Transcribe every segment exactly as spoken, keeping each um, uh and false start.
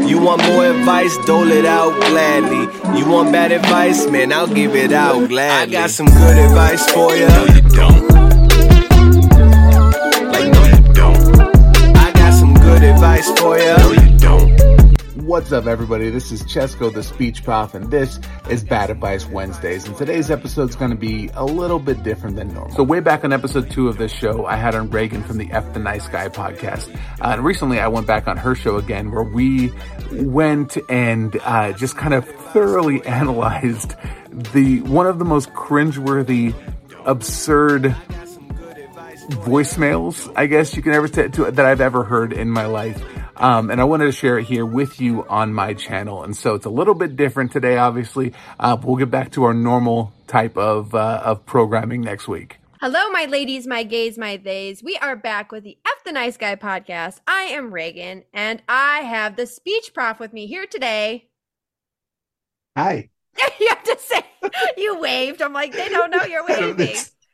You want more advice? Dole it out gladly. You want bad advice? Man, I'll give it out gladly. I got some good advice for ya. No, you don't. Like, no, you don't. I got some good advice for ya. No, you don't. What's up, everybody? This is Chesko, the Speech Prof, and this is Bad Advice Wednesdays. And today's episode is going to be a little bit different than normal. So way back on episode two of this show, I had on Reagan from the F the Nice Guy podcast. Uh, and recently I went back on her show again, where we went and uh, just kind of thoroughly analyzed the one of the most cringeworthy, absurd voicemails, I guess you can ever say to that I've ever heard in my life. Um, and I wanted to share it here with you on my channel. And so it's a little bit different today, obviously. Uh, we'll get back to our normal type of, uh, of programming next week. Hello, my ladies, my gays, my theys. We are back with the F the Nice Guy podcast. I am Reagan, and I have the Speech Prof with me here today. Hi. You have to say, you waved. I'm like, they don't know you're waving.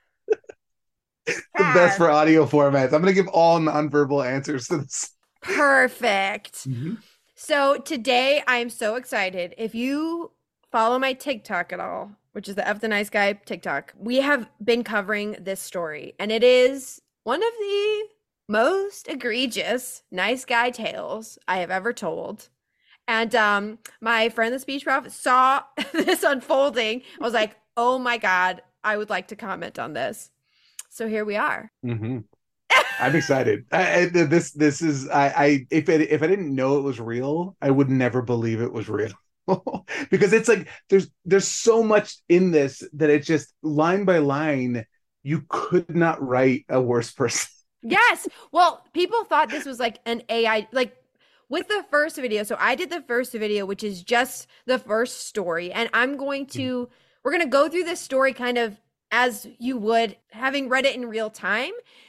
The best for audio formats. I'm going to give all nonverbal answers to this. Perfect. Mm-hmm. So today I'm so excited. If you follow my TikTok at all, which is the F the Nice Guy TikTok, we have been covering this story, and it is one of the most egregious nice guy tales I have ever told. And um, my friend, the Speech Prof, saw this unfolding. I was like, oh my God, I would like to comment on this. So here we are. Mm-hmm. I'm excited. I, I, this this is I, I if it, if I didn't know it was real, I would never believe it was real. Because it's like there's there's so much in this that it's just line by line you could not write a worse person. Yes. Well, people thought this was like an A I, like with the first video. So I did the first video, which is just the first story, and I'm going to we're going to go through this story kind of as you would having read it in real time.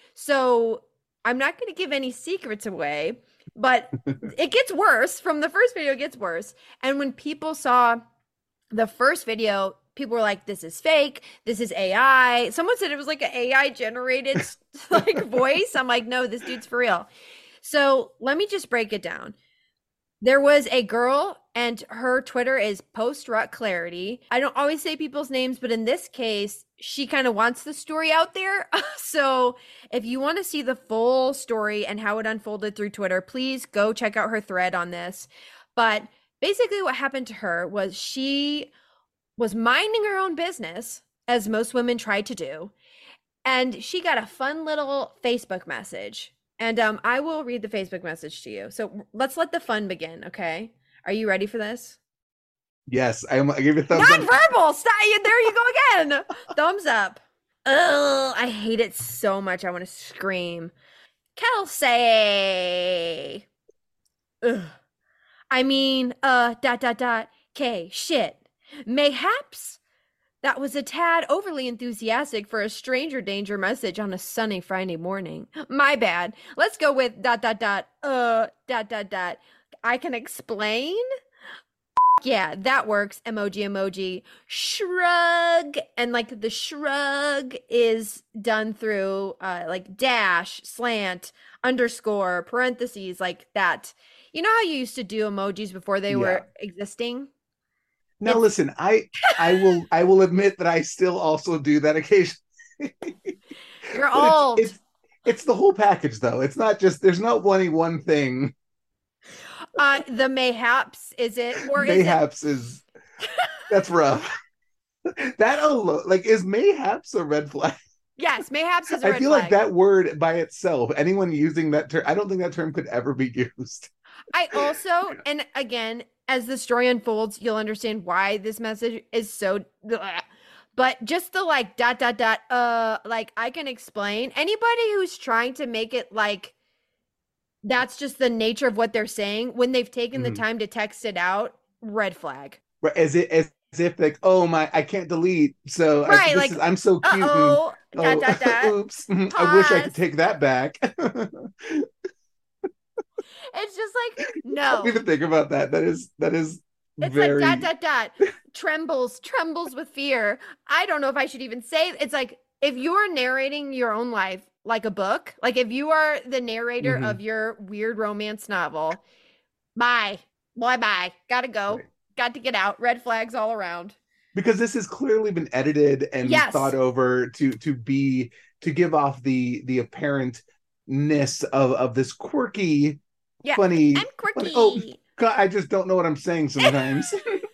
So I'm not going to give any secrets away, but it gets worse. From the first video, it gets worse. And when people saw the first video, people were like, this is fake. This is A I. Someone said it was like an A I generated like voice. I'm like, no, this dude's for real. So let me just break it down. There was a girl, and her Twitter is Post Rut Clarity. I don't always say people's names, but in this case, she kind of wants the story out there. So if you want to see the full story and how it unfolded through Twitter, please go check out her thread on this. But basically what happened to her was she was minding her own business, as most women try to do, and she got a fun little Facebook message. And um, I will read the Facebook message to you. So let's let the fun begin, okay? Are you ready for this? Yes, I, I give you a thumbs Non-verbal. up. Non-verbal! Stop! There you go again! Thumbs up. Ugh, I hate it so much. I want to scream. Kelsey! Ugh. I mean, uh, dot, dot, dot, K, shit. Mayhaps that was a tad overly enthusiastic for a stranger danger message on a sunny Friday morning. My bad. Let's go with dot, dot, dot, uh, dot, dot, dot. I can explain? Yeah, that works. Emoji, emoji. Shrug. And like the shrug is done through uh, like dash, slant, underscore, parentheses, like that. You know how you used to do emojis before they yeah. were existing? Now it's... listen, I I will I will admit that I still also do that occasionally. You're old. It's, it's it's the whole package, though. It's not just there's not only one thing. Uh, the mayhaps is it? Or mayhaps is, it... is that's rough. That alone, like, is mayhaps a red flag? Yes, mayhaps is a red I feel flag. like that word by itself, anyone using that term, I don't think that term could ever be used. I also, and again, as the story unfolds, you'll understand why this message is so, bleh. But just the like dot, dot, dot, uh, like I can explain. Anybody who's trying to make it like, that's just the nature of what they're saying when they've taken mm-hmm. the time to text it out, red flag. Right, as it as, as if like, oh my, I can't delete. So right, I, this like is, I'm so cute. Uh-oh, and, dot, oh, dot, dot. Oops, Pause. I wish I could take that back. It's just like, no. I don't even think about that. That is that is it's very... like dot dot dot trembles trembles with fear. I don't know if I should even say it's like if you're narrating your own life like a book, like if you are the narrator mm-hmm. of your weird romance novel, bye. bye bye. Gotta go. Right. Got to get out. Red flags all around. Because this has clearly been edited and Yes. thought over to to be to give off the the apparentness of of this quirky, Yeah, funny. I'm quirky. Funny, oh God, I just don't know what I'm saying sometimes.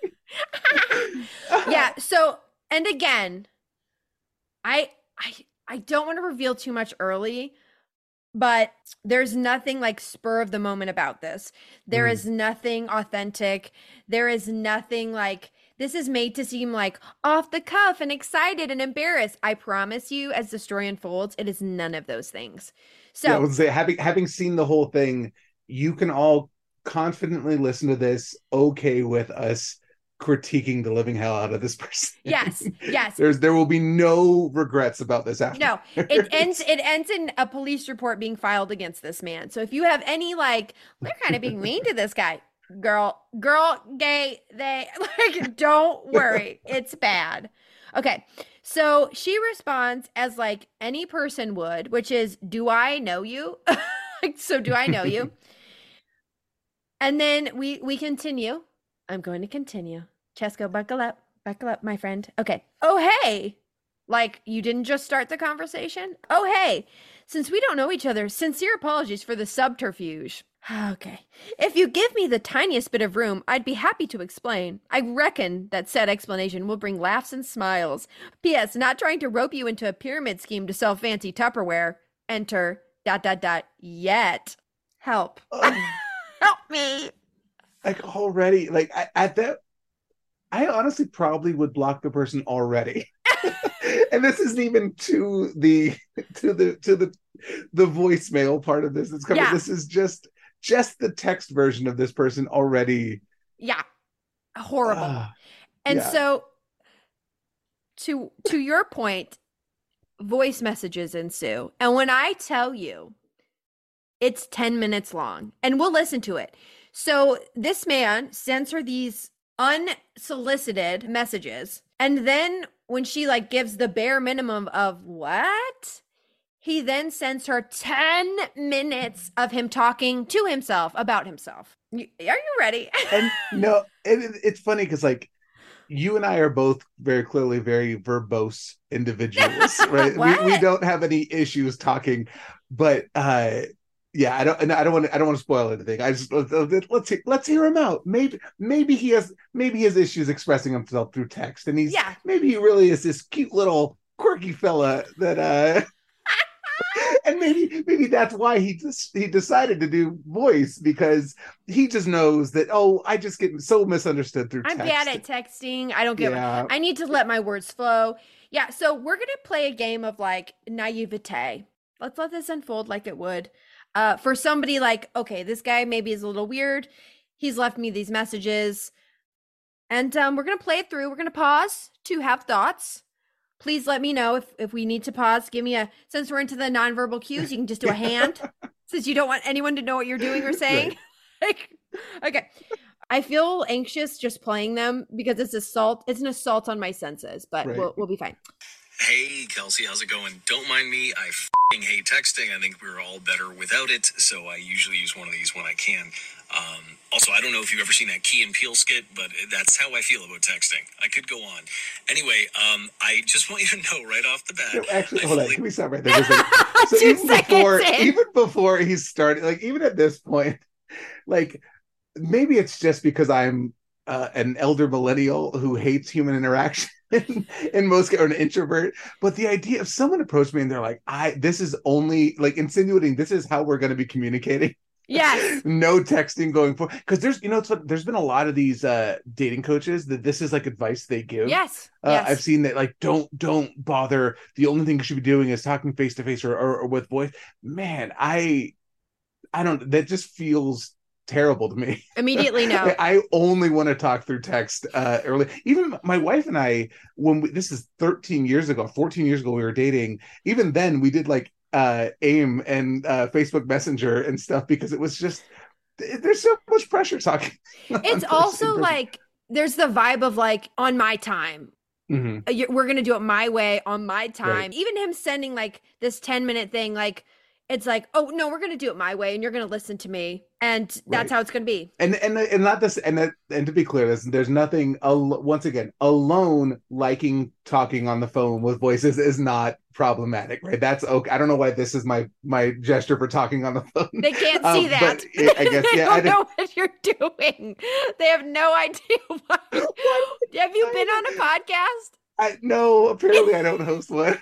Yeah. So, and again, I I I don't want to reveal too much early, but there's nothing like spur of the moment about this. There Mhm. is nothing authentic. There is nothing like this is made to seem like off the cuff and excited and embarrassed. I promise you, as the story unfolds, it is none of those things. So Yeah, I would say having having seen the whole thing, you can all confidently listen to this, okay, with us critiquing the living hell out of this person. yes, yes. There's there will be no regrets about this after. No, it ends. It ends in a police report being filed against this man. So if you have any like, they're kind of being mean to this guy, girl, girl, gay, they like, don't worry, it's bad. Okay, so she responds as like any person would, which is, "Do I know you?" So do I know you? And then we we continue. I'm going to continue. Chesko, buckle up, buckle up, my friend. Okay. Oh hey. Like, you didn't just start the conversation? Oh, hey, since we don't know each other, sincere apologies for the subterfuge. Okay. If you give me the tiniest bit of room, I'd be happy to explain. I reckon that said explanation will bring laughs and smiles. P S. Not trying to rope you into a pyramid scheme to sell fancy Tupperware. Enter, dot, dot, dot, yet. Help. Oh. Help me. Like already, like I, at that, I honestly probably would block the person already. And this isn't even to the to the to the the voicemail part of this. It's coming. Yeah. This is just just the text version of this person already. Yeah. Horrible. Uh, and yeah. so to to your point, voice messages ensue. And when I tell you it's ten minutes long, and we'll listen to it. So this man sends her these unsolicited messages, and then when she like gives the bare minimum of what, he then sends her ten minutes of him talking to himself about himself. You, are you ready? And no, it, it's funny because like you and I are both very clearly very verbose individuals, right? we, we don't have any issues talking, but uh yeah, I don't. I don't want to. I don't want to spoil anything. I just let's let's, let's hear him out. Maybe maybe he has maybe he has issues expressing himself through text, and he's yeah. maybe he really is this cute little quirky fella that uh, and maybe maybe that's why he just he decided to do voice because he just knows that oh I just get so misunderstood through. I'm text. bad at texting. I don't get. Yeah. I need to let my words flow. Yeah. So we're gonna play a game of like naivete. Let's let this unfold like it would. Uh, for somebody like, okay, this guy maybe is a little weird. He's left me these messages. And um, we're going to play it through. We're going to pause to have thoughts. Please let me know if, if we need to pause. Give me a, since we're into the nonverbal cues, you can just do a hand. Since you don't want anyone to know what you're doing or saying. Right. Like, okay. I feel anxious just playing them because it's assault. It's an assault on my senses, but right. we'll, we'll be fine. Hey, Kelsey, how's it going? Don't mind me. I f***ing hate texting. I think we're all better without it, so I usually use one of these when I can. Um, also, I don't know if you've ever seen that Key and Peele skit, but that's how I feel about texting. I could go on. Anyway, um, I just want you to know right off the bat. No, actually, I hold fully... on. Can we stop right there? Like, so even before, even before he started, like even at this point, like maybe it's just because I'm uh, an elder millennial who hates human interaction. in, in most or an introvert, but the idea of someone approached me and they're like, I this is only like insinuating this is how we're going to be communicating. Yes. No texting going forward. Because there's, you know, it's what, there's been a lot of these uh, dating coaches that this is like advice they give. Yes. Uh, yes. I've seen that like, don't, don't bother. The only thing you should be doing is talking face to face or, or, or with voice. Man, I, I don't, that just feels terrible to me. Immediately no. I only want to talk through text uh, early. Even my wife and I, when we, this is thirteen years ago, fourteen years ago, we were dating. Even then we did like uh, AIM and uh, Facebook Messenger and stuff because it was just, there's so much pressure talking. It's also like, there's the vibe of like on my time. Mm-hmm. We're going to do it my way on my time. Right. Even him sending like this ten minute thing, like, it's like, oh no, we're going to do it my way and you're going to listen to me. And that's Right. how it's going to be. And and and not this and that, and to be clear, there's, there's nothing al- once again, alone liking talking on the phone with voices is not problematic, right? That's okay. I don't know why this is my my gesture for talking on the phone. They can't um, see that. But it, I guess they yeah. don't I know what you're doing. They have no idea why. Have you been on a podcast? I no, apparently I don't host one.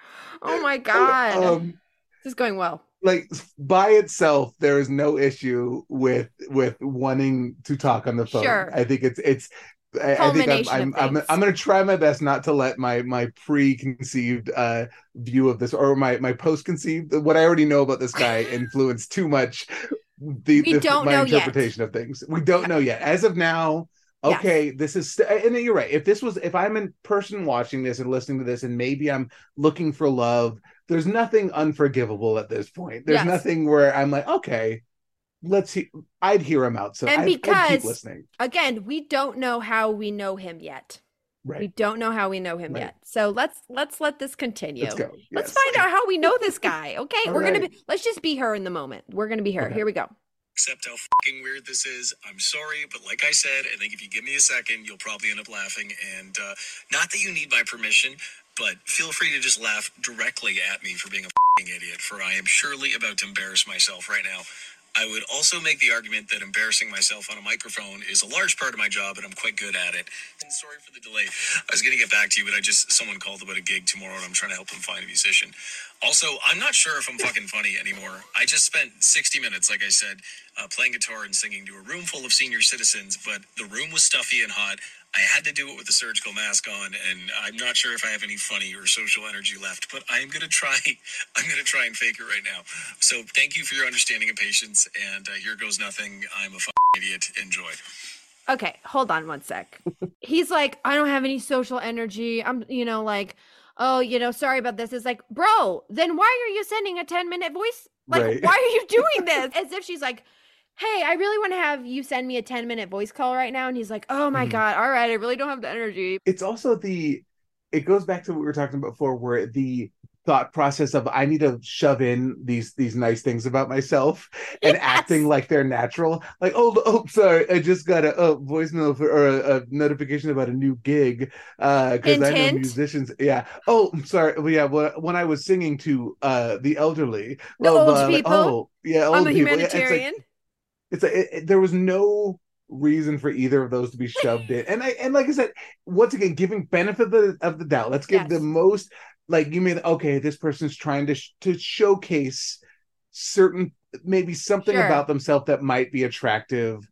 Oh my God. Um, this is going well. Like by itself, there is no issue with with wanting to talk on the phone. Sure. I think it's it's. I, I think I'm I'm, I'm I'm going to try my best not to let my my preconceived uh, view of this or my my postconceived what I already know about this guy influence too much the, we the don't my know interpretation yet. of things. We don't yeah. know yet. As of now, okay, yes. This is and you're right. If this was if I'm in person watching this and listening to this and maybe I'm looking for love. There's nothing unforgivable at this point. There's yes. nothing where I'm like, okay, let's see. I'd hear him out. So and I'd, because I'd keep listening. Again, we don't know how we know him yet. Right. We don't know how we know him right. yet. So let's let's let this continue. Let's go. Yes. Let's find out how we know this guy. Okay, we're right. gonna be. Let's just be her in the moment. We're gonna be her. Okay. Here we go. Accept how fucking weird this is. I'm sorry, but like I said, I think if you give me a second, you'll probably end up laughing. And uh, not that you need my permission, but feel free to just laugh directly at me for being a fucking idiot, for I am surely about to embarrass myself right now. I would also make the argument that embarrassing myself on a microphone is a large part of my job, and I'm quite good at it. And sorry for the delay. I was going to get back to you, but I just, someone called about a gig tomorrow, and I'm trying to help them find a musician. Also, I'm not sure if I'm fucking funny anymore. I just spent sixty minutes, like I said, uh, playing guitar and singing to a room full of senior citizens, but the room was stuffy and hot. I had to do it with a surgical mask on, and I'm not sure if I have any funny or social energy left, but I'm going to try, I'm going to try and fake it right now. So thank you for your understanding and patience, and uh, here goes nothing. I'm a fucking idiot. Enjoy. Okay, hold on one sec. He's like, I don't have any social energy. I'm, you know, like, oh, you know, sorry about this. It's like, bro, then why are you sending a ten minute voice? Like, right. Why are you doing this? As if she's like, hey, I really want to have you send me a ten minute voice call right now. And he's like, oh my mm. God. All right. I really don't have the energy. It's also the, it goes back to what we were talking about before, where the thought process of I need to shove in these, these nice things about myself and yes. acting like they're natural. Like, oh, oh, sorry. I just got a, a voicemail for, or a, a notification about a new gig. Uh, cause I know musicians. Yeah. Oh, I'm sorry. Well, yeah. Well, when I was singing to uh, the elderly, the well, old uh, people. Like, oh, yeah. Old I'm a people. humanitarian. Yeah, it's like, It's like it, it, there was no reason for either of those to be shoved in, and I and like I said, once again, giving benefit of the, of the doubt. Let's give yes. the most like you mean. Okay, this person's trying to sh- to showcase certain maybe something sure. about themselves that might be attractive.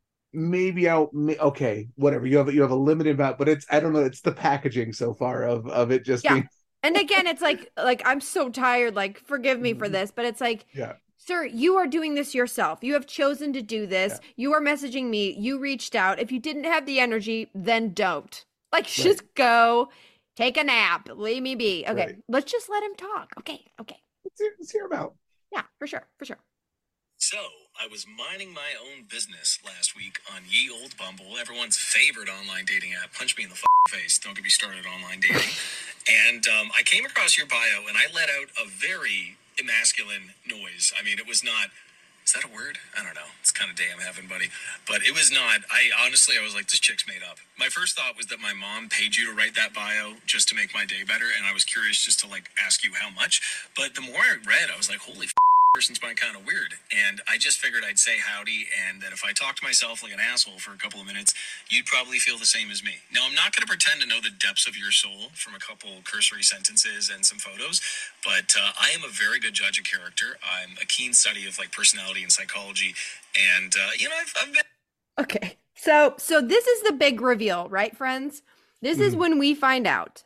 Maybe I'll okay, whatever. You have you have a limited amount, but it's I don't know. It's the packaging so far of of it just yeah. being. And again, it's like like I'm so tired. Like forgive me for this, but it's like yeah. Sir, you are doing this yourself. You have chosen to do this. Yeah. You are messaging me. You reached out. If you didn't have the energy, then don't. Like, right. just go take a nap. Leave me be. Okay, right. Let's just let him talk. Okay, okay. Let's hear, let's hear him out. Yeah, for sure, for sure. So, I was minding my own business last week on Ye Old Bumble, everyone's favorite online dating app. Punch me in the f- face. Don't get me started on online dating. And um, I came across your bio, and I let out a very emasculine noise. I mean, it was not, is that a word? I don't know. It's kind of day I'm having, buddy. But it was not, I honestly, I was like, this chick's made up. My first thought was that my mom paid you to write that bio just to make my day better. And I was curious just to like ask you how much. But the more I read, I was like, holy f- person's mind kind of weird. And I just figured I'd say howdy, and that if I talked to myself like an asshole for a couple of minutes, you'd probably feel the same as me. Now, I'm not going to pretend to know the depths of your soul from a couple cursory sentences and some photos, but uh, I am a very good judge of character. I'm a keen study of like personality and psychology, and uh, you know, I've, I've been... Okay, so so this is the big reveal, right, friends? This mm. is when we find out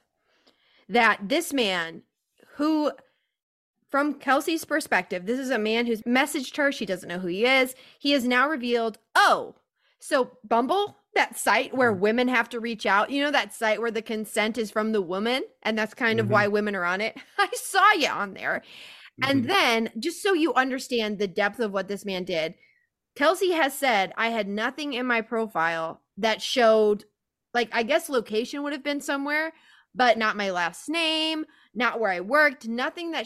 that this man who... From Kelsey's perspective, this is a man who's messaged her. She doesn't know who he is. He has now revealed, oh, so Bumble, that site where mm-hmm. women have to reach out, you know, that site where the consent is from the woman, and that's kind mm-hmm. of why women are on it. I saw you on there. Mm-hmm. And then, just so you understand the depth of what this man did, Kelsey has said, I had nothing in my profile that showed, like, I guess location would have been somewhere, but not my last name, not where I worked, nothing that should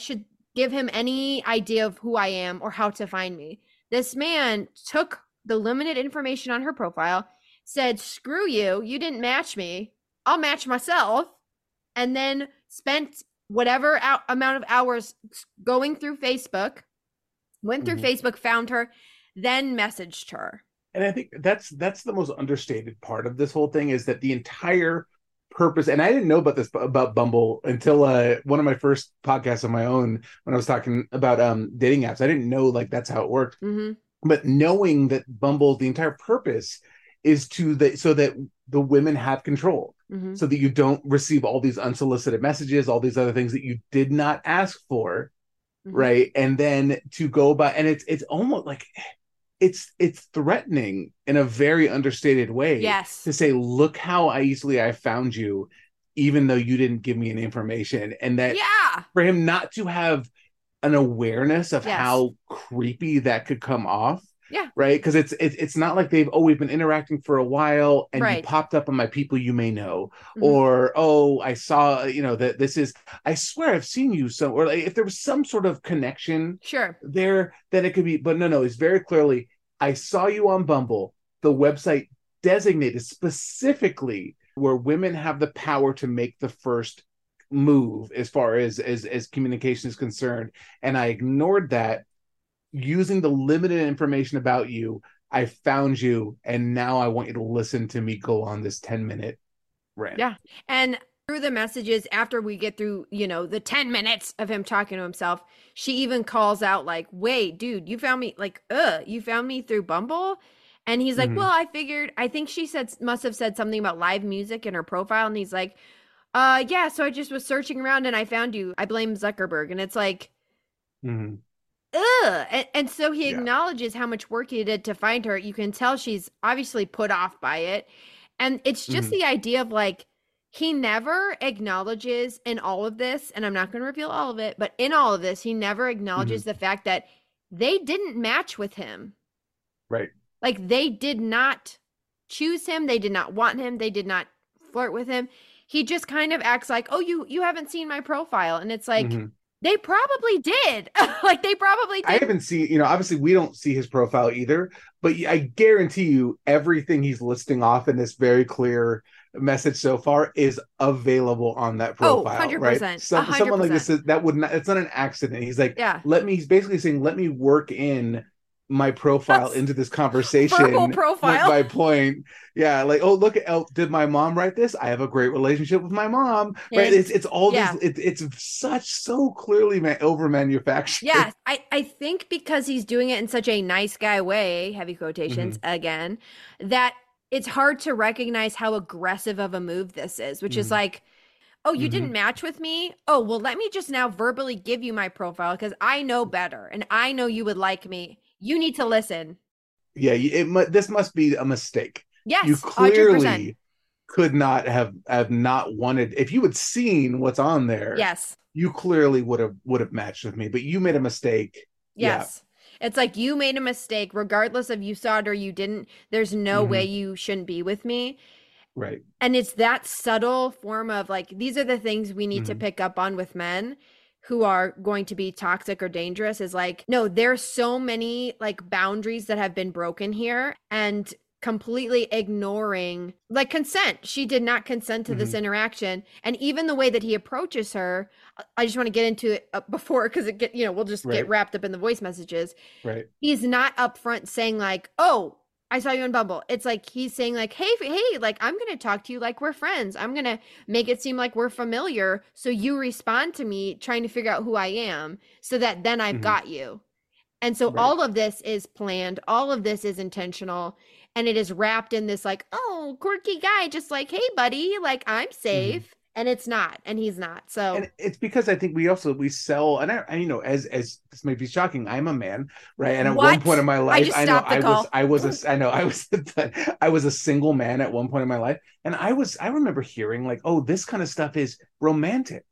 give him any idea of who I am or how to find me. This man took the limited information on her profile, said, screw you, you didn't match me, I'll match myself, and then spent whatever out- amount of hours going through Facebook, went through mm-hmm. Facebook, found her, then messaged her. And I think that's that's the most understated part of this whole thing, is that the entire purpose, and I didn't know about this about Bumble until uh, one of my first podcasts on my own, when I was talking about um, dating apps. I didn't know like that's how it worked. Mm-hmm. But knowing that Bumble, the entire purpose is to the so that the women have control, mm-hmm. so that you don't receive all these unsolicited messages, all these other things that you did not ask for, mm-hmm. right? And then to go by, and it's it's almost like it's it's threatening in a very understated way. Yes. To say, look how easily I found you, even though you didn't give me any information, and that yeah. for him not to have an awareness of yes. how creepy that could come off. Yeah. Right. Because it's, it's it's not like they've, oh, we've been interacting for a while and right. you popped up on my people you may know. Mm-hmm. Or, oh, I saw, you know, that this is, I swear I've seen you. So, or like, if there was some sort of connection sure. there, then it could be, but no, no, it's very clearly, I saw you on Bumble, the website designated specifically where women have the power to make the first move as far as, as, as communication is concerned. And I ignored that. Using the limited information about you, I found you, and now I want you to listen to me go on this ten minute rant. Yeah. And through the messages, after we get through, you know, the ten minutes of him talking to himself, she even calls out like, wait, dude, you found me like, uh, you found me through Bumble? And he's like, mm-hmm. well, I figured, I think she said, must have said something about live music in her profile. And he's like, uh, yeah, so I just was searching around and I found you. I blame Zuckerberg. And it's like, mm-hmm. ugh. And, and so he yeah. acknowledges how much work he did to find her. You can tell she's obviously put off by it. And it's just mm-hmm. the idea of like, he never acknowledges in all of this, and I'm not going to reveal all of it, but in all of this, he never acknowledges mm-hmm. the fact that they didn't match with him. Right. Like they did not choose him. They did not want him. They did not flirt with him. He just kind of acts like, oh, you, you haven't seen my profile. And it's like, mm-hmm. they probably did. Like they probably did. I haven't seen, you know, obviously we don't see his profile either, but I guarantee you everything he's listing off in this very clear message so far is available on that profile. Oh, one hundred percent. Right? Some, one hundred percent. Someone like this, is, that would not, it's not an accident. He's like, yeah. let me, he's basically saying, let me work in my profile That's into this conversation. Verbal profile. My point. Yeah. Like, oh, look, oh, did my mom write this? I have a great relationship with my mom. Right. And, it's it's all yeah. this, it, it's such, so clearly man, over manufactured. Yeah. I, I think because he's doing it in such a nice guy way, heavy quotations mm-hmm. again, that it's hard to recognize how aggressive of a move this is, which mm-hmm. is like, oh, you mm-hmm. didn't match with me? Oh, well, let me just now verbally give you my profile because I know better and I know you would like me. You need to listen. Yeah, it, this must be a mistake. Yes, you clearly one hundred percent. Could not have have not wanted. If you had seen what's on there, yes, you clearly would have would have matched with me. But you made a mistake. Yes, yeah. It's like you made a mistake, regardless of you saw it or you didn't. There's no mm-hmm. way you shouldn't be with me. Right. And it's that subtle form of like, these are the things we need mm-hmm. to pick up on with men who are going to be toxic or dangerous, is like, no, there's so many like boundaries that have been broken here, and completely ignoring like consent. She did not consent to mm-hmm. this interaction. And even the way that he approaches her, I just want to get into it before, because it get, you know, we'll just right. get wrapped up in the voice messages. Right. He's not upfront saying like, oh, I saw you on Bumble. It's like he's saying like, hey, hey, like I'm going to talk to you like we're friends. I'm going to make it seem like we're familiar. So you respond to me trying to figure out who I am, so that then I've mm-hmm. got you. And so right. all of this is planned. All of this is intentional. And it is wrapped in this like, oh, quirky guy, just like, hey, buddy, like I'm safe. Mm-hmm. And it's not, and he's not. So and it's because I think we also we sell, and I, I you know, as as this may be shocking, I'm a man, right? And at what? one point in my life, I, I know I call. was I was a I know I was I was a single man at one point in my life, and I was I remember hearing like, oh, this kind of stuff is romantic,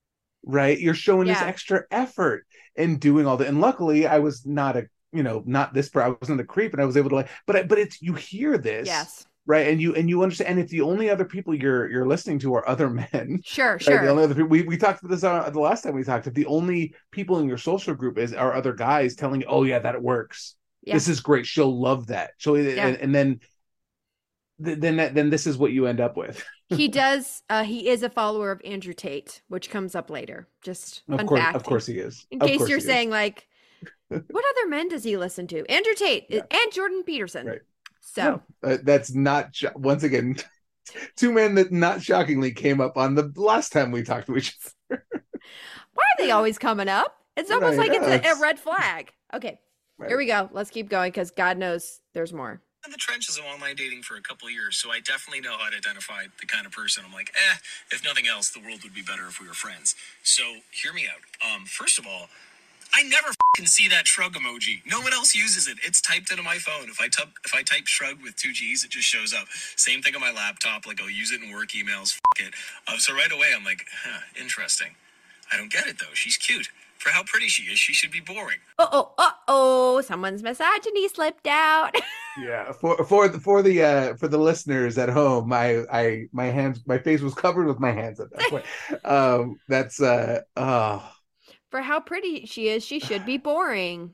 right? You're showing yeah. this extra effort in doing all that, and luckily I was not a you know not this I wasn't a creep, and I was able to like, but I, but it's you hear this, yes. right? And you and you understand, and if the only other people you're you're listening to are other men, Sure, right? sure. The only other people, we, we talked about this on the last time we talked. If the only people in your social group is are other guys telling you, "Oh yeah, that works. Yeah. This is great. She'll love that." She'll, Yeah. and, and then then that, then this is what you end up with. He does. Uh, he is a follower of Andrew Tate, which comes up later. Just Of fun course, fact. of course he is. In Of case course you're he is. saying like, what other men does he listen to? Andrew Tate Yeah. and Jordan Peterson. Right. So No, uh, that's not sh- once again two men that not shockingly came up on the last time we talked to each other. why are they always coming up? It's almost Right, like it's yeah, a, it's- a red flag. Okay, Right. here we go. Let's keep going because God knows there's more. In the trenches of online dating for a couple of years, so I definitely know how to identify the kind of person I'm like, eh, if nothing else, the world would be better if we were friends. So hear me out. Um, first of all, I never f***ing see that shrug emoji. No one else uses it. It's typed into my phone. If I type if I type shrug with two G's, it just shows up. Same thing on my laptop. Like I'll use it in work emails. F*** it. Um, so right away I'm like, huh, interesting. I don't get it though. She's cute. For how pretty she is, she should be boring. Uh oh, uh oh, someone's misogyny slipped out. Yeah, for for the for the uh for the listeners at home, I I my hands my face was covered with my hands at that point. um that's uh oh For how pretty she is, she should be boring.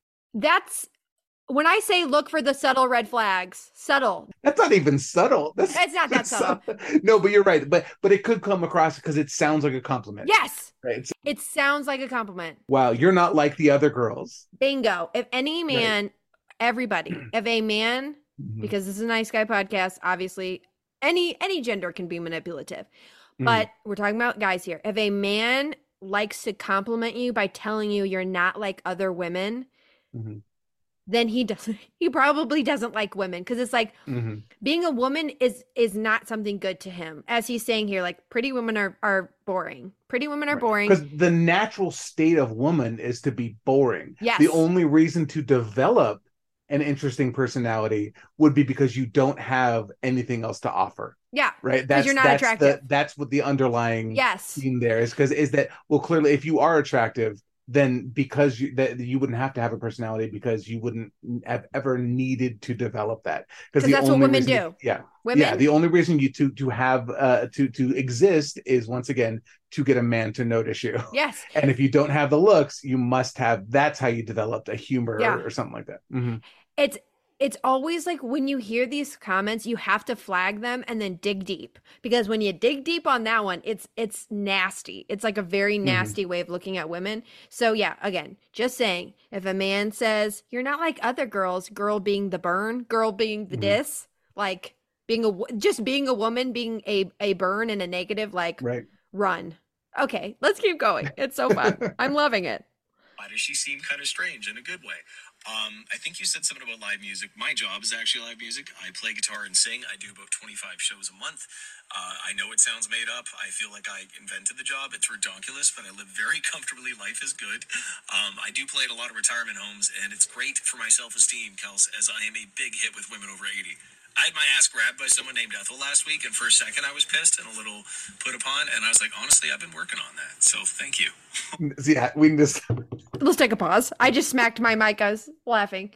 That's when I say look for the subtle red flags. Subtle. that's not even subtle. That's It's not that that's subtle. No, but you're right. But but it could come across because it sounds like a compliment. Yes, Right. It's, it sounds like a compliment. wow, you're not like the other girls. Bingo. If any man, everybody, if a man, Mhm. because this is a nice guy podcast, obviously any any gender can be manipulative. Mhm. But we're talking about guys here. If a man likes to compliment you by telling you you're not like other women, Mhm. then he doesn't he probably doesn't like women because it's like Mhm. being a woman is is not something good to him. As he's saying here, like pretty women are are boring. Pretty women are boring. Because the natural state of woman is to be boring. Yes. The only reason to develop an interesting personality would be because you don't have anything else to offer. Yeah. Right. That's you're not that's attractive. The, that's what the underlying Yes. theme there is, because is that well clearly if you are attractive, then because you that you wouldn't have to have a personality because you wouldn't have ever needed to develop that. Because the that's what only women reason- do. Yeah. Women. Yeah. The only reason you to to have uh to to exist is once again to get a man to notice you. Yes. And if you don't have the looks, you must have. That's how you developed a humor Yeah. or, or something like that. Mhm. It's it's always like when you hear these comments, you have to flag them and then dig deep. Because when you dig deep on that one, it's it's nasty. It's like a very nasty way of looking at women. So yeah, again, just saying, if a man says, you're not like other girls, girl being the burn, girl being the Mhm. diss, like being a wo- just being a woman, being a, a burn and a negative, like Right. run. Okay, let's keep going. It's so fun. I'm loving it. Why does she seem kind of strange in a good way? Um, I think you said something about live music. My job is actually live music. I play guitar and sing. I do about twenty-five shows a month. Uh, I know it sounds made up. I feel like I invented the job. It's redonkulous, but I live very comfortably. Life is good. Um, I do play at a lot of retirement homes, and it's great for my self-esteem, Kels, as I am a big hit with women over eighty. I had my ass grabbed by someone named Ethel last week, and for a second I was pissed and a little put upon, and I was like, honestly, I've been working on that, so thank you. Yeah, we can just. Let's take a pause. I just smacked my mic. I was laughing.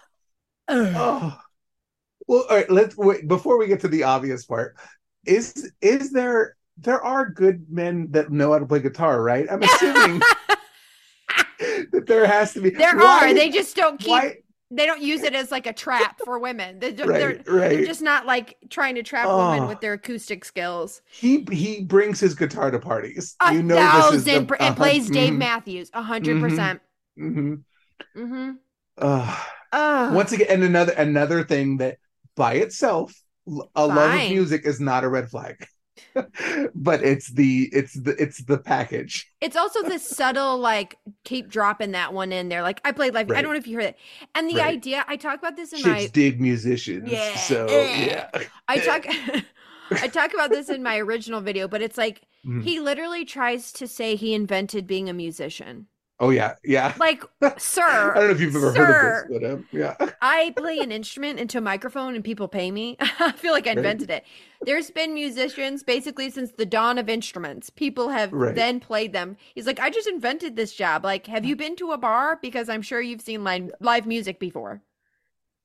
Ugh. Oh. Well, all right. Let's wait before we get to the obvious part. Is is there there are good men that know how to play guitar, right? I'm assuming that there has to be. There Why- are. They just don't keep. Why? They don't use it as like a trap for women. They, are Right, they're, right. they're just not like trying to trap Oh. women with their acoustic skills. He he brings his guitar to parties. A you know thousand. this is the, per- it plays Dave mhm, Matthews. A hundred percent. mhm. Mm-hmm. Uh, Oh, once again, and another another thing that by itself, l- a love of Fine. music is not a red flag, but it's the it's the it's the package. it's also this subtle like keep dropping that one in there. Like I played live. I Right. don't know if you heard it. And the Right. idea I talk about this in Shits my dig musicians. Yeah. So Ugh. yeah. I talk I talk about this in my original video, but it's like Mhm. he literally tries to say he invented being a musician. Oh yeah, yeah. Like, sir, I don't know if you've ever sir, heard of this, but um, yeah. I play an instrument into a microphone and people pay me. I feel like I Right. invented it. There's been musicians basically since the dawn of instruments. People have Right. then played them. He's like, I just invented this job. Like, have you been to a bar? Because I'm sure you've seen live, live music before. Yeah.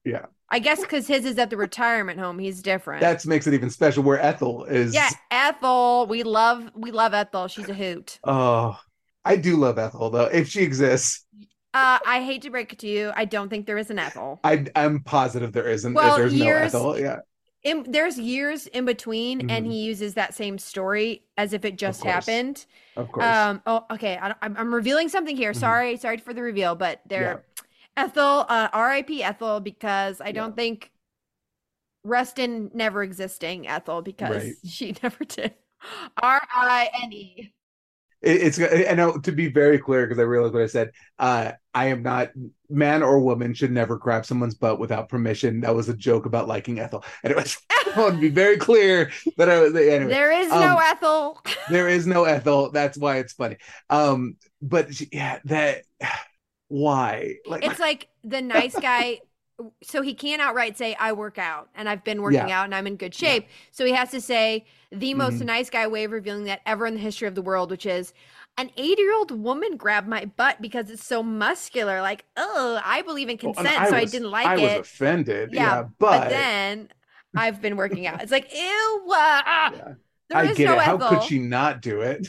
I guess because his is at the retirement home. He's different. That makes it even special. Where Ethel is. Yeah, Ethel. We love we love Ethel. She's a hoot. Oh, I do love Ethel though, if she exists. Uh, I hate to break it to you. I don't think there is an Ethel. I, I'm positive there isn't. Well, there's years, no Ethel. Yeah. In, there's years in between, Mhm. and he uses that same story as if it just Of course. happened. Of course. Um. Oh, okay. I, I'm I'm revealing something here. Mhm. Sorry, sorry for the reveal, but there, Ethel. Uh, R I P Ethel, because I don't Yeah. think rest in never existing Ethel, because Right. she never did. R I N E. It, it's I know, to be very clear, because I realized what I said. Uh, I am not, man or woman should never grab someone's butt without permission. That was a joke about liking Ethel. Anyway, I want to be very clear that I was. Anyway, There is um, no Ethel. there is no Ethel. That's why it's funny. Um, but she- yeah, that why? Like, It's like the nice guy. So he can't outright say, I work out and I've been working Yeah. out and I'm in good shape. So he has to say the most Mhm. nice guy way of revealing that ever in the history of the world, which is an eighty year old woman grabbed my butt because it's so muscular. Like, oh, I believe in Well, and consent. so I was- didn't like I it. was offended. yeah, Yeah, but, but, then I've been working out. It's like, ew. Uh, yeah, there I is get no it. How Ethel. could she not do it?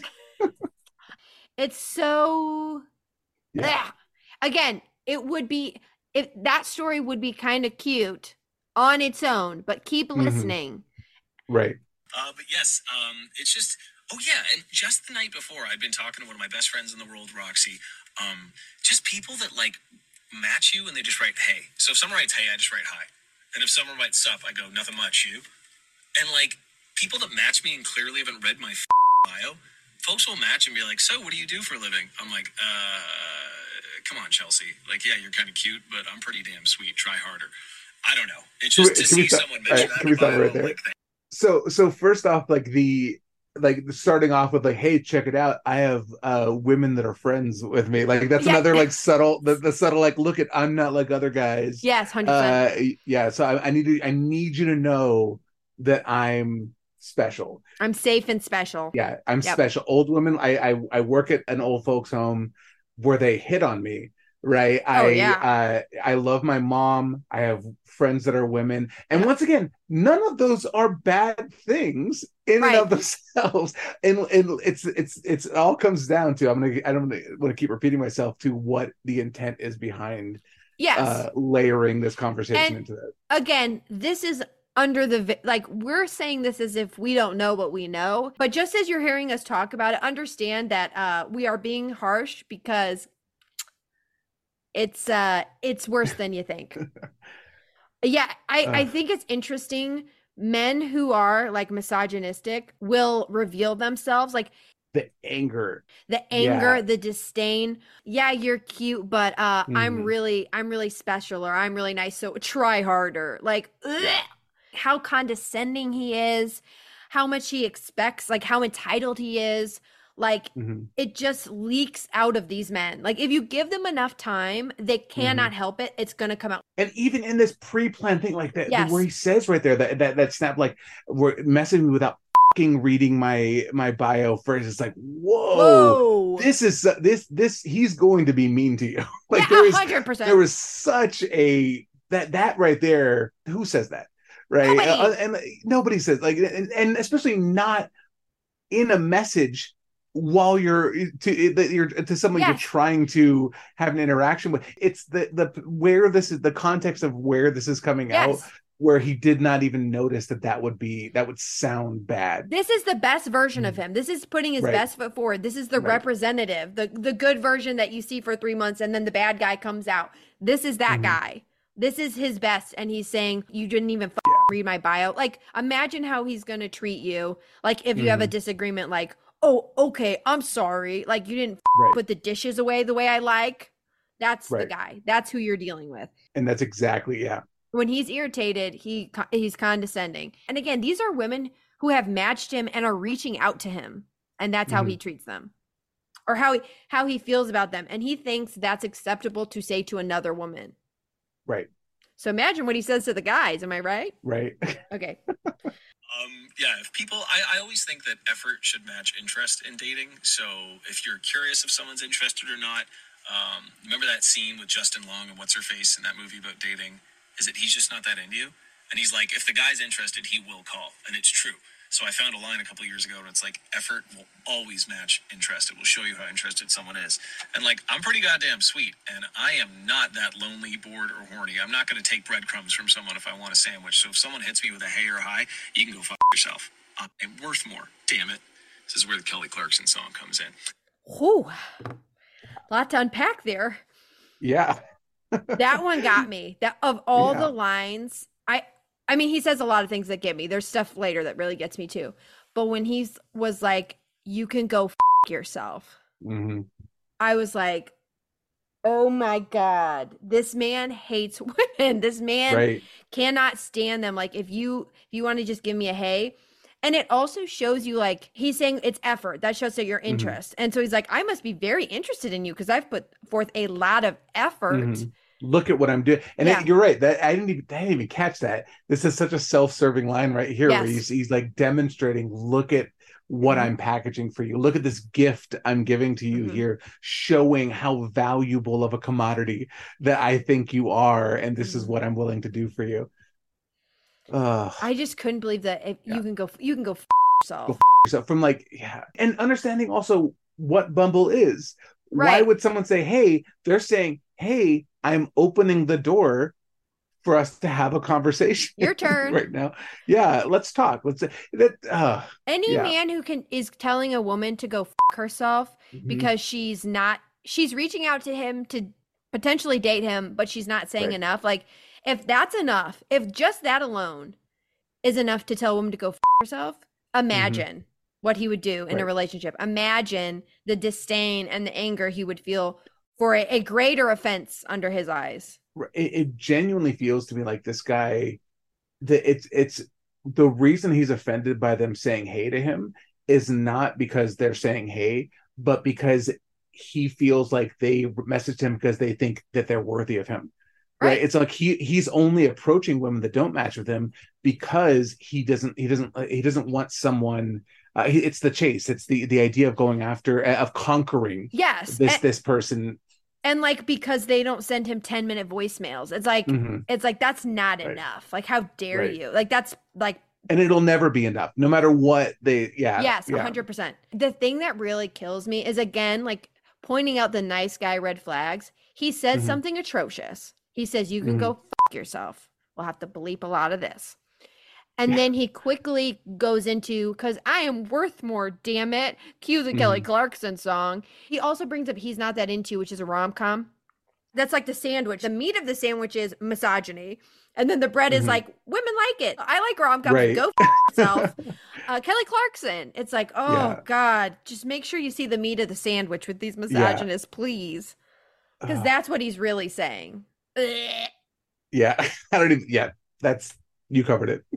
It's so. Yeah. Ugh. Again, it would be if that story would be kind of cute on its own, but keep Mhm. listening. Right. Uh, but yes, um, it's just, oh yeah, and just the night before, I'd been talking to one of my best friends in the world, Roxy. Um, just people that like match you and they just write hey. So if someone writes hey, I just write hi. And if someone writes sup, I go nothing much, you. And like people that match me and clearly haven't read my f- bio, folks will match and be like, so what do you do for a living? I'm like, uh, come on, Chelsea. Like, yeah, you're kind of cute, but I'm pretty damn sweet. Try harder. I don't know. It's Can we- just to can we see stop- someone all mention right, that can we in stop bio, right I'm there? like, So so first off, like the like starting off with like, hey, check it out. I have uh women that are friends with me. Like that's Yeah. another like subtle the, the subtle like look at I'm not like other guys. Yes, one hundred percent. Uh yeah, so I, I need to I need you to know that I'm special. I'm safe and special. Yeah, I'm Yep. special. Old women, I, I I work at an old folks home where they hit on me, right? Oh, I yeah. uh, I love my mom. I have friends that are women. And Yeah. once again, none of those are bad things in Right. and of themselves. And and it's it's it's it all comes down to I'm gonna I don't want to keep repeating myself to what the intent is behind Yes. uh layering this conversation And- into that. Again, this is under the vi- like we're saying this as if we don't know what we know, but just as you're hearing us talk about it, understand that uh we are being harsh because it's uh it's worse than you think. Yeah, I I Ugh. think it's interesting. Men who are like misogynistic will reveal themselves, like The anger. the anger, Yeah. the disdain. Yeah, you're cute, but uh I'm Mhm. really I'm really special, or I'm really nice, so try harder. Like ugh. How condescending he is, how much he expects, like how entitled he is. Like Mhm. it just leaks out of these men. Like if you give them enough time, they cannot Mm-hmm. help it. It's going to come out. And even in this pre-planned thing, like that, Yes. where he says right there that that that snap, like, we're messing me without fucking reading my my bio first. It's like, whoa, Whoa. this is this this he's going to be mean to you. Like yeah, there is one hundred percent. there was such a that that right there. Who says that, right? Nobody. Uh, and nobody says like, and, and especially not in a message while you're to that you're to someone you're Yes. trying to have an interaction with. It's the the where this is the context of where this is coming out, Yes. where he did not even notice that that would be that would sound bad. This is the best version of him. This is putting his Right. best foot forward. This is the Right. representative, the the good version that you see for three months and then the bad guy comes out. This is that Mhm. guy. This is his best. And he's saying, you didn't even f- Yeah. read my bio. Like, imagine how he's going to treat you. Like, if you have a Mhm. disagreement, like, oh, okay, I'm sorry. Like, you didn't f- Right. put the dishes away the way I like. That's the Right. guy. That's who you're dealing with. And that's exactly yeah. When he's irritated, he co- he's condescending. And again, these are women who have matched him and are reaching out to him, and that's how Mhm. he treats them, or how he, how he feels about them, and he thinks that's acceptable to say to another woman. Right. So imagine what he says to the guys. Am I right? Right. Okay. Um, yeah, if people, I, I always think that effort should match interest in dating. So if you're curious if someone's interested or not, um, remember that scene with Justin Long and What's Her Face in that movie about dating? is that he's just not that into you. And he's like, if the guy's interested, he will call. And it's true. So I found a line a couple of years ago and it's like, effort will always match interest. It will show you how interested someone is. And like, I'm pretty goddamn sweet. And I am not that lonely, bored, or horny. I'm not going to take breadcrumbs from someone if I want a sandwich. So if someone hits me with a hey or hi, you can go fuck yourself. I'm worth more. Damn it. This is where the Kelly Clarkson song comes in. Whew. A lot to unpack there. Yeah. That one got me. That of all Yeah. the lines, I I mean, he says a lot of things that get me. There's stuff later that really gets me too. But when he was like, you can go f yourself. Mm-hmm. I was like, oh my God, this man hates women. This man Right. cannot stand them. Like if you if you want to just give me a hey. And it also shows you like he's saying it's effort. That shows that your interest. Mm-hmm. And so he's like, I must be very interested in you because I've put forth a lot of effort. Mm-hmm. Look at what I'm doing. And Yeah. it, you're right. That I didn't even I didn't even catch that. This is such a self-serving line right here Yes. where he's he's like demonstrating, look at what Mhm. I'm packaging for you. Look at this gift I'm giving to you Mhm. here, showing how valuable of a commodity that I think you are, and this Mhm. is what I'm willing to do for you. Ugh. I just couldn't believe that if Yeah. you can go you can go f yourself. Go f- yourself from like, yeah. And understanding also what Bumble is. Why Right. would someone say, hey, they're saying, hey, I'm opening the door for us to have a conversation. Your turn. Right now. Yeah, let's talk. Let's that uh Any yeah. man who can is telling a woman to go f herself mhm. because she's not she's reaching out to him to potentially date him, but she's not saying Right. enough. Like if that's enough, if just that alone is enough to tell a woman to go f herself, imagine what he would do in Right. a relationship. Imagine the disdain and the anger he would feel for a, a greater offense under his eyes. it, it genuinely feels to me like this guy that it's it's the reason he's offended by them saying hey to him is not because they're saying hey, but because he feels like they messaged him because they think that they're worthy of him. Right. Right. It's like he he's only approaching women that don't match with him because he doesn't he doesn't he doesn't want someone. Uh, he- it's the chase. It's the the idea of going after of conquering Yes. this and, this person. and like because they don't send him ten minute voicemails. It's like Mhm. it's like that's not Right. enough. Like how dare Right. you? Like that's like And it'll never be enough, no matter what they. Yeah. yes, yeah. one hundred percent. The thing that really kills me is again like pointing out the nice guy red flags. He says Mhm. something atrocious. He says you can Mhm. go fuck yourself. We'll have to bleep a lot of this. And then he quickly goes into, because I am worth more, damn it. Cue the Kelly Mhm. Clarkson song. He also brings up He's Not That Into, which is a rom-com. That's like the sandwich. The meat of the sandwich is misogyny. And then the bread is Mhm. like, women like it. I like rom-coms. Right. Go f yourself. uh, Kelly Clarkson. It's like, oh, Yeah. God. Just make sure you see the meat of the sandwich with these misogynists, please. Because Uh, that's what he's really saying. Ugh. yeah. I don't even. Yeah. That's you covered it.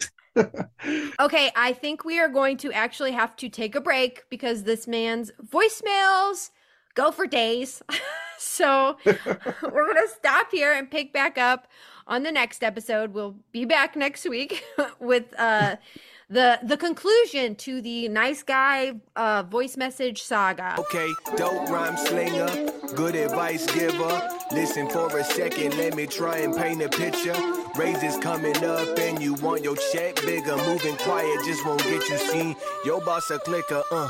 Okay, I think we are going to actually have to take a break because this man's voicemails go for days. So we're going to stop here and pick back up on the next episode. We'll be back next week with uh, the the conclusion to the nice guy uh, voice message saga. Okay, dope rhyme slinger, good advice giver. Listen for a second, let me try and paint a picture. Raises coming up and you want your check bigger. Moving quiet just won't get you seen. Your boss a clicker, uh.